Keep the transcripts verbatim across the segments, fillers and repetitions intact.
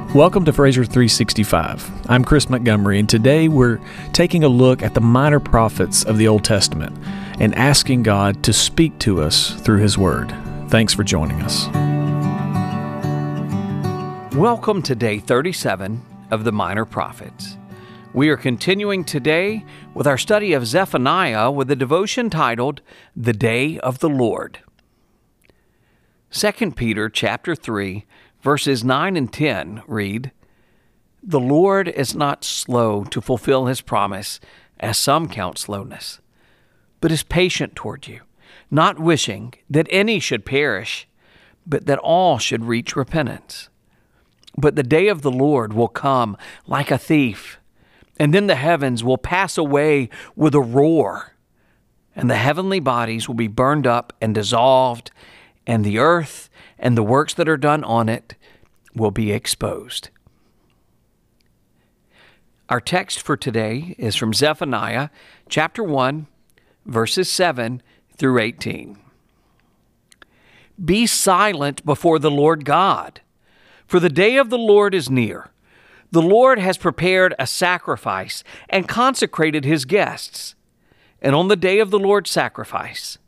Welcome to Fraser three sixty-five. I'm Chris Montgomery, and today we're taking a look at the minor prophets of the Old Testament and asking God to speak to us through His Word. Thanks for joining us. Welcome to day thirty-seven of the Minor Prophets. We are continuing today with our study of Zephaniah with a devotion titled, The Day of the Lord. Second Peter chapter three, verses nine and ten read, The Lord is not slow to fulfill His promise, as some count slowness, but is patient toward you, not wishing that any should perish, but that all should reach repentance. But the day of the Lord will come like a thief, and then the heavens will pass away with a roar, and the heavenly bodies will be burned up and dissolved, and the earth and the works that are done on it will be exposed. Our text for today is from Zephaniah chapter one, verses seven through eighteen. Be silent before the Lord God, for the day of the Lord is near. The Lord has prepared a sacrifice and consecrated His guests. And on the day of the Lord's sacrifice,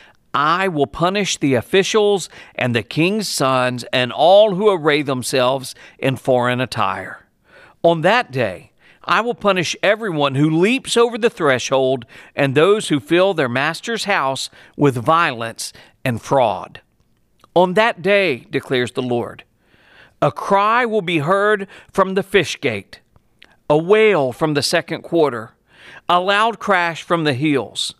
I will punish the officials and the king's sons and all who array themselves in foreign attire. On that day, I will punish everyone who leaps over the threshold and those who fill their master's house with violence and fraud. On that day, declares the Lord, a cry will be heard from the fish gate, a wail from the second quarter, a loud crash from the hills.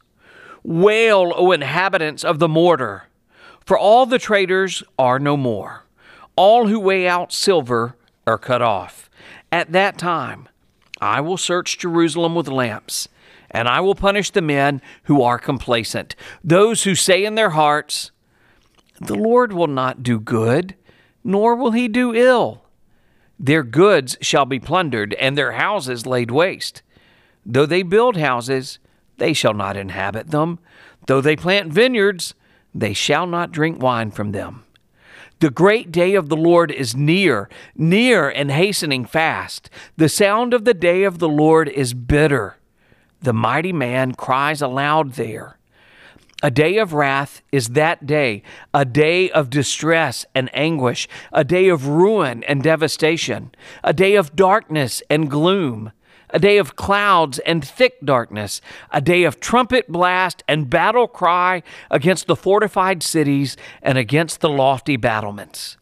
Wail, O inhabitants of the mortar, for all the traders are no more. All who weigh out silver are cut off. At that time, I will search Jerusalem with lamps, and I will punish the men who are complacent, those who say in their hearts, The Lord will not do good, nor will He do ill. Their goods shall be plundered, and their houses laid waste. Though they build houses, they shall not inhabit them. Though they plant vineyards, they shall not drink wine from them. The great day of the Lord is near, near and hastening fast. The sound of the day of the Lord is bitter. The mighty man cries aloud there. A day of wrath is that day, a day of distress and anguish, a day of ruin and devastation, a day of darkness and gloom, a day of clouds and thick darkness, a day of trumpet blast and battle cry against the fortified cities and against the lofty battlements.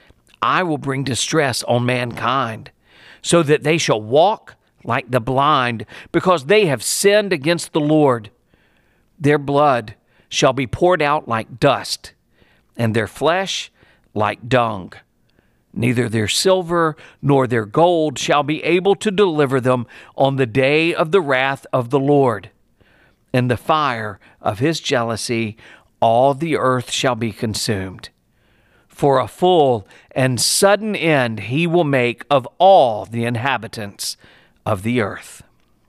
I will bring distress on mankind, so that they shall walk like the blind, because they have sinned against the Lord. Their blood shall be poured out like dust, and their flesh like dung. Neither their silver nor their gold shall be able to deliver them on the day of the wrath of the Lord. In the fire of His jealousy, all the earth shall be consumed. For a full and sudden end He will make of all the inhabitants of the earth.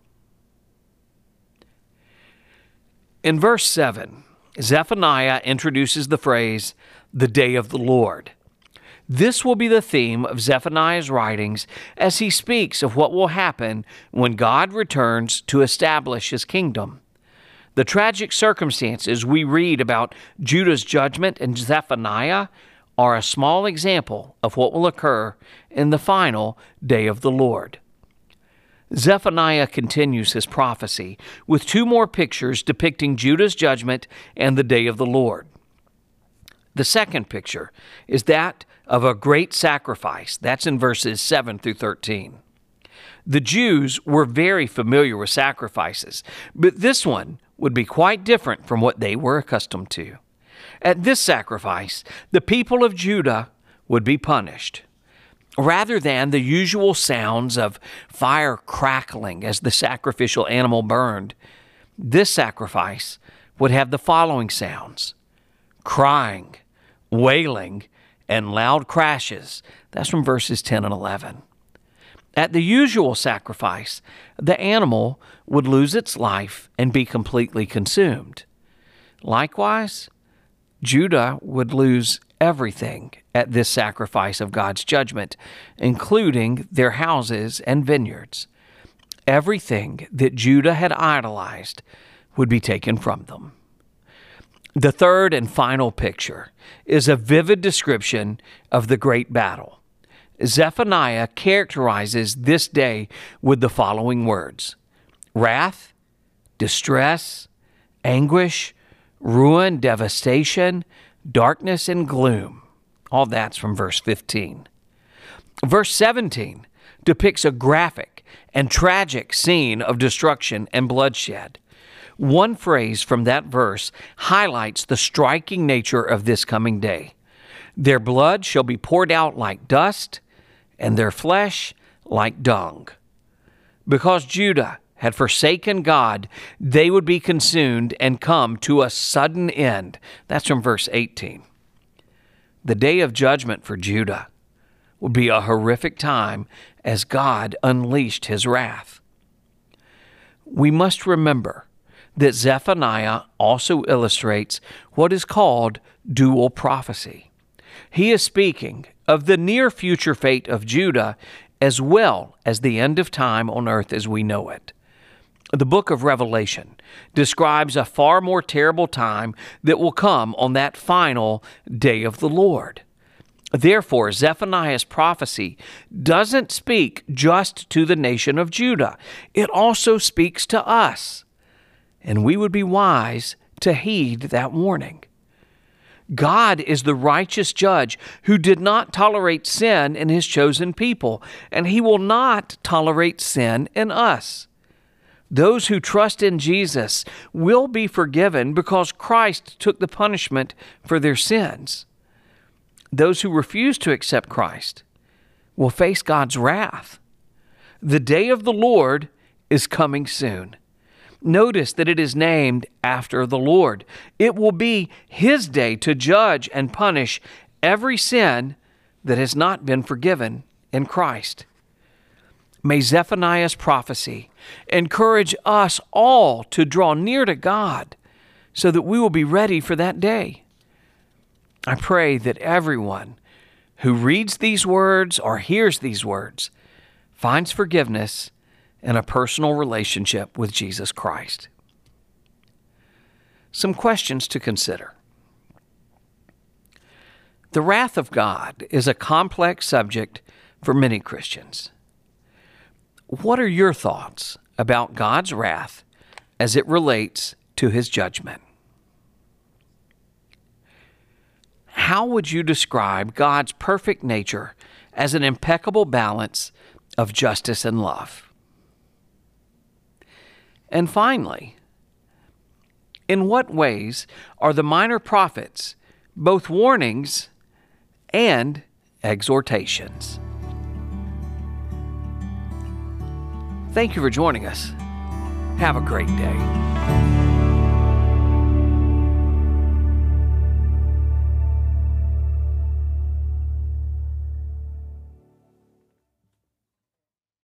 In verse seven, Zephaniah introduces the phrase, the day of the Lord. This will be the theme of Zephaniah's writings as he speaks of what will happen when God returns to establish His kingdom. The tragic circumstances we read about Judah's judgment in Zephaniah are a small example of what will occur in the final day of the Lord. Zephaniah continues his prophecy with two more pictures depicting Judah's judgment and the day of the Lord. The second picture is that of a great sacrifice. That's in verses seven through thirteen. The Jews were very familiar with sacrifices, but this one would be quite different from what they were accustomed to. At this sacrifice, the people of Judah would be punished. Rather than the usual sounds of fire crackling as the sacrificial animal burned, this sacrifice would have the following sounds: crying, wailing, and loud crashes. That's from verses ten and eleven. At the usual sacrifice, the animal would lose its life and be completely consumed. Likewise, Judah would lose everything at this sacrifice of God's judgment, including their houses and vineyards. Everything that Judah had idolized would be taken from them. The third and final picture is a vivid description of the great battle. Zephaniah characterizes this day with the following words: wrath, distress, anguish, ruin, devastation, darkness, and gloom. All that's from verse fifteen. Verse seventeen depicts a graphic and tragic scene of destruction and bloodshed. One phrase from that verse highlights the striking nature of this coming day. Their blood shall be poured out like dust, and their flesh like dung. Because Judah had forsaken God, they would be consumed and come to a sudden end. That's from verse eighteen. The day of judgment for Judah would be a horrific time as God unleashed his wrath. We must remember that Zephaniah also illustrates what is called dual prophecy. He is speaking of the near future fate of Judah as well as the end of time on earth as we know it. The book of Revelation describes a far more terrible time that will come on that final day of the Lord. Therefore, Zephaniah's prophecy doesn't speak just to the nation of Judah. It also speaks to us, and we would be wise to heed that warning. God is the righteous judge who did not tolerate sin in his chosen people, and he will not tolerate sin in us. Those who trust in Jesus will be forgiven because Christ took the punishment for their sins. Those who refuse to accept Christ will face God's wrath. The day of the Lord is coming soon. Notice that it is named after the Lord. It will be his day to judge and punish every sin that has not been forgiven in Christ. May Zephaniah's prophecy encourage us all to draw near to God so that we will be ready for that day. I pray that everyone who reads these words or hears these words finds forgiveness and a personal relationship with Jesus Christ. Some questions to consider. The wrath of God is a complex subject for many Christians. What are your thoughts about God's wrath as it relates to his judgment? How would you describe God's perfect nature as an impeccable balance of justice and love? And finally, in what ways are the minor prophets both warnings and exhortations? Thank you for joining us. Have a great day.